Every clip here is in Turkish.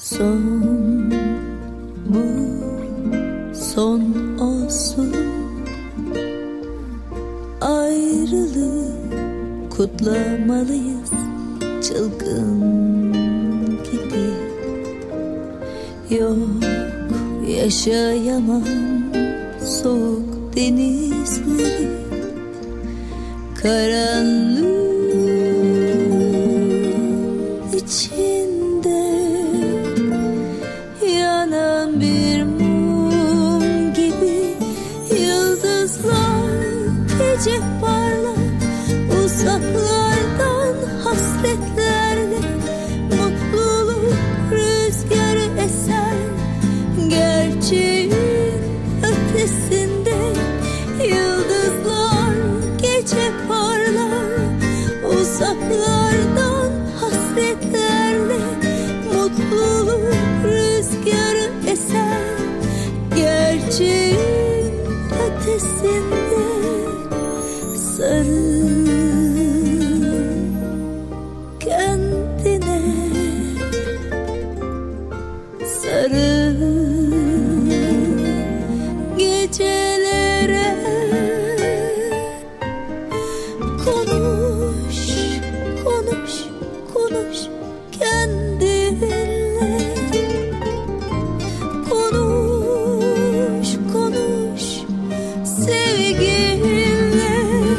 Son, bu son olsun. Ayrılığı kutlamalıyız çılgın gibi. Yok, yaşayamam soğuk denizleri, karanlık içinde yanan bir mum gibi. Yıldızlar gece parlar, uzaklardan hasretlerle mutluluk rüzgarı eser. Gerçeğin ötesinde yıldızlar gece parlar, uzaklardan hasretlerle mutluluk rüzgarı eser. Gerçeğin ötesinde sarıl kendine, sarıl gecelere. Konuş, konuş, konuş kendinle. Konuş, konuş sevginle.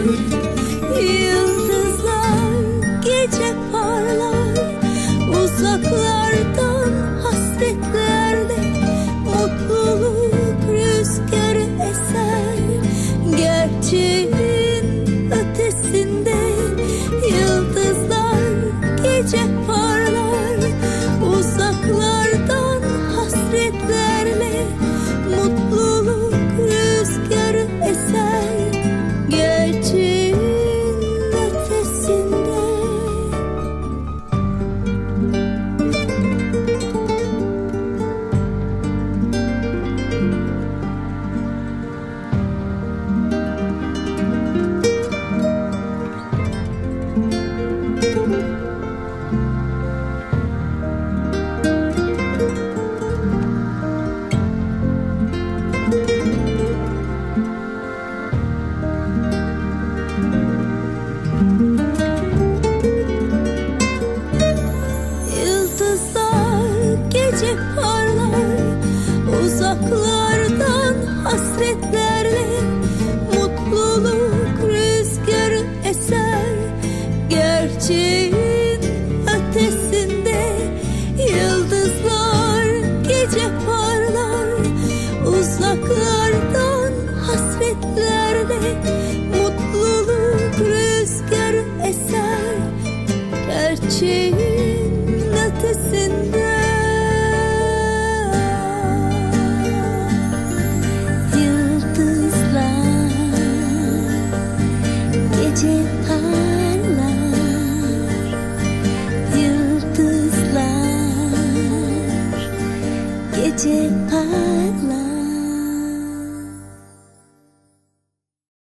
Yıldızlar gece parlar, uzaklardan hasretlerle mutluluk rüzgarı eser. Gerçeğin ötesinde yıldızlar gece parlar, uzaklardan hasretlerle mutluluk rüzgarı eser. Gerçeğin ötesinde. Yıldızlar gece parlar, uzaklardan hasretlerle mutluluk rüzgarı eser. Gerçeğin ötesinde yıldızlar gece parlar, uzaklardan hasretlerle mutluluk rüzgarı eser. Gerçeğin ötesinde yıldızlar gece parlar, yıldızlar gece parlar.